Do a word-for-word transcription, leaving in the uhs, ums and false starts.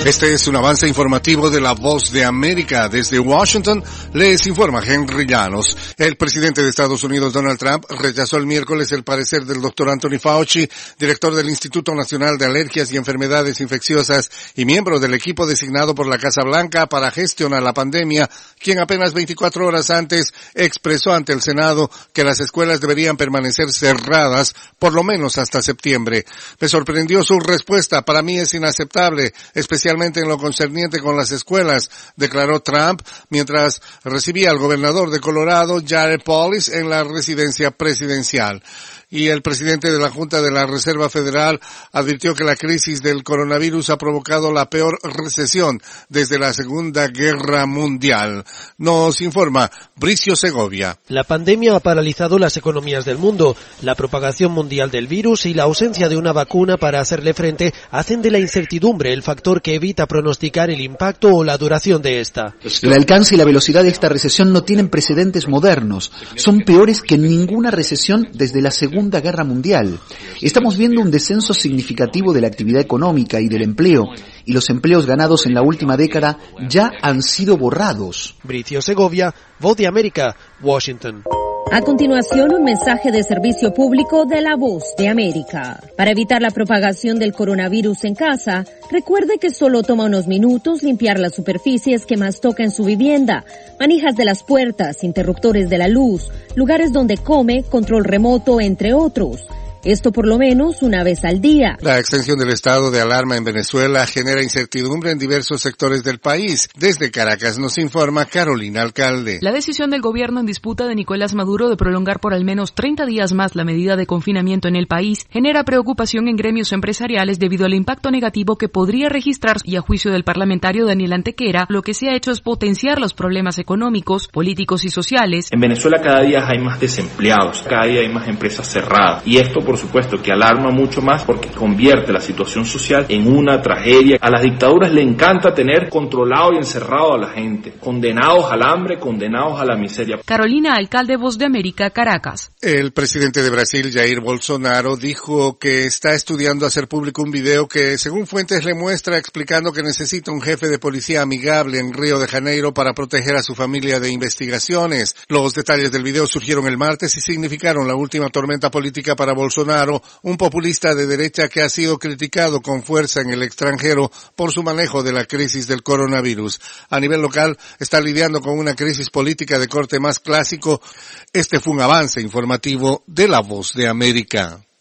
Este es un avance informativo de La Voz de América. Desde Washington les informa Henry Llanos. El presidente de Estados Unidos, Donald Trump, rechazó el miércoles el parecer del doctor Anthony Fauci, director del Instituto Nacional de Alergias y Enfermedades Infecciosas y miembro del equipo designado por la Casa Blanca para gestionar la pandemia, quien apenas veinticuatro horas antes expresó ante el Senado que las escuelas deberían permanecer cerradas por lo menos hasta septiembre. Me sorprendió su respuesta. Para mí es inaceptable, especialmente en lo concerniente con las escuelas, declaró Trump mientras recibía al gobernador de Colorado, Jared Polis, en la residencia presidencial. Y el presidente de la Junta de la Reserva Federal advirtió que la crisis del coronavirus ha provocado la peor recesión desde la Segunda Guerra Mundial. Nos informa Bricio Segovia. La pandemia ha paralizado las economías del mundo. La propagación mundial del virus y la ausencia de una vacuna para hacerle frente hacen de la incertidumbre el factor que evita pronosticar el impacto o la duración de esta. El alcance y la velocidad de esta recesión no tienen precedentes modernos. Son peores que ninguna recesión desde la Segunda Guerra Mundial. Estamos viendo un descenso significativo de la actividad económica y del empleo, y los empleos ganados en la última década ya han sido borrados. Bricio Segovia, Voz de América, Washington. A continuación, un mensaje de servicio público de La Voz de América. Para evitar la propagación del coronavirus en casa, recuerde que solo toma unos minutos limpiar las superficies que más toca en su vivienda, manijas de las puertas, interruptores de la luz, lugares donde come, control remoto, entre otros. Esto por lo menos una vez al día. La extensión del estado de alarma en Venezuela genera incertidumbre en diversos sectores del país. Desde Caracas nos informa Carolina Alcalde. La decisión del gobierno en disputa de Nicolás Maduro de prolongar por al menos treinta días más la medida de confinamiento en el país genera preocupación en gremios empresariales debido al impacto negativo que podría registrar, y a juicio del parlamentario Daniel Antequera, lo que se ha hecho es potenciar los problemas económicos, políticos y sociales. En Venezuela cada día hay más desempleados, cada día hay más empresas cerradas, y esto por supuesto que alarma mucho más porque convierte la situación social en una tragedia. A las dictaduras le encanta tener controlado y encerrado a la gente, condenados al hambre, condenados a la miseria. Carolina Alcalde, Voz de América, Caracas. El presidente de Brasil, Jair Bolsonaro, dijo que está estudiando hacer público un video que, según fuentes, le muestra explicando que necesita un jefe de policía amigable en Río de Janeiro para proteger a su familia de investigaciones. Los detalles del video surgieron el martes y significaron la última tormenta política para Bolsonaro, un populista de derecha que ha sido criticado con fuerza en el extranjero por su manejo de la crisis del coronavirus. A nivel local está lidiando con una crisis política de corte más clásico. Este fue un avance informativo de La Voz de América.